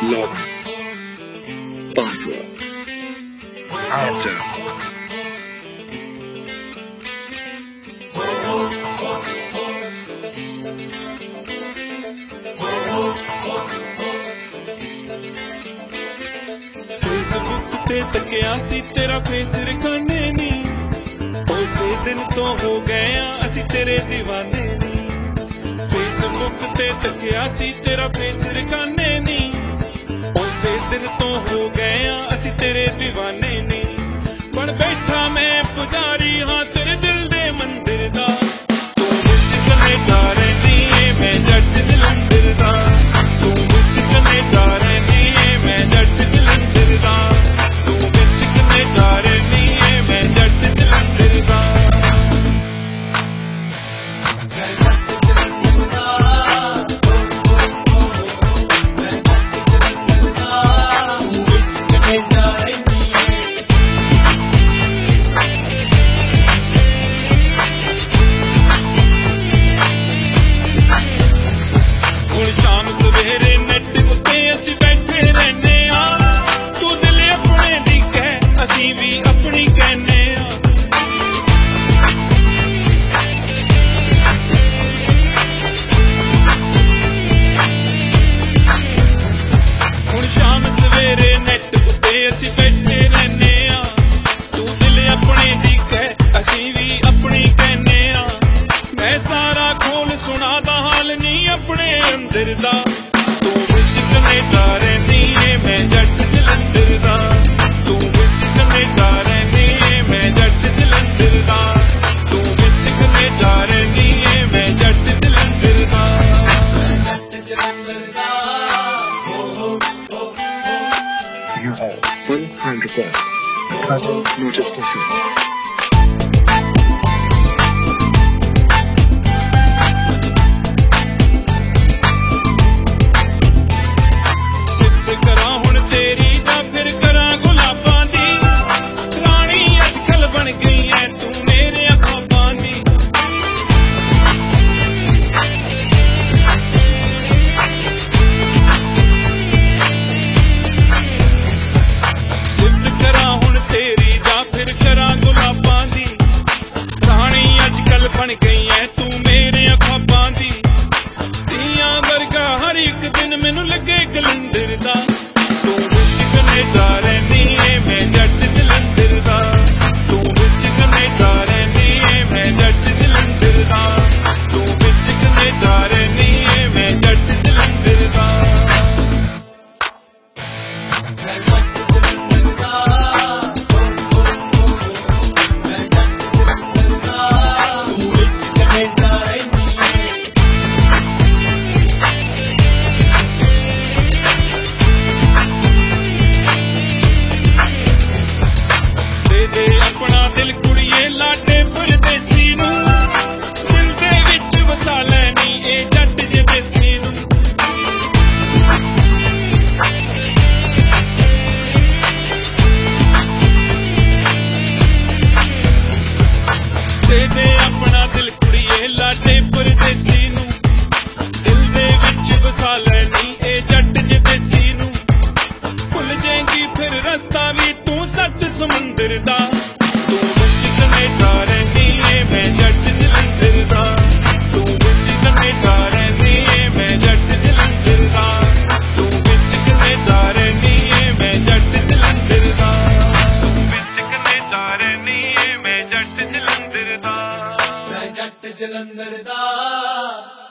log password enter Facebook ते तकिया सी तेरा फेस रखाने नी उसे दिन तो हो गया असी तेरे दीवाने नी फेसबुक ते तकिया सी तेरा फेस रखाने नी उसे दिन तो हो गया असी तेरे दीवाने नी बन बैठा मैं पुजारी हाँ तेरे दिल दे मंदिर दा तू विच कनेडा रहनी है मैं जट जलंधर दा तू विच कनेडा रहनी है मैं जट जलंधर दा तू विच कनेडा रहनी है मैं जट जलंधर दा शाम सवेरे नेट उत्ते असी बैठे रहने आ तू दिल अपने दी कह असी भी अपनी कहने आ हुण शाम सवेरे नेट उत्ते असी बैठे रहने आ तू दिल अपने दी कह असी भी अपनी कहने आ मैं सारा खोल सुना दा हाल नहीं अपने अंदर दा तू विच कनेडा रहनी है मैं जट जलंधर दा तू विच कनेडा रहनी है मैं जट जलंधर दा तू विच कनेडा रहनी है मैं जट जलंधर दा You have one friend request travel notification बन गई है तू मेरे ख्वाबां दी तियां वर्गा हर एक दिन मैनू लगे कलंदर दा तू विच कनेडा रहनी है मैं जट जलंधर दा तू विच कनेडा रहनी है मैं जट जलंधर दा तू विच कनेडा रहनी है मैं जट जलंधर दा अपना दिल कुड़िए लाडे परदेसी नू दिल दे विच वसा लैनी ए जट जदेसी नू दे अपना दिल कुड़िए लाडे परदेसी नू दिल दे विच वसा लैनी ए जट जदेसी नू भुल जाएगी फिर रस्ता भी तू सत समुंदर दा तू विच कनेडा रहनी है मैं जट जलंधर दा तू विच कनेडा रहनी है मैं जट जलंधर दा तू विच कनेडा रहनी है मैं जट जलंधर दा तू विच कनेडा रहनी है मैं जट जलंधर दा मैं जट जलंधर दा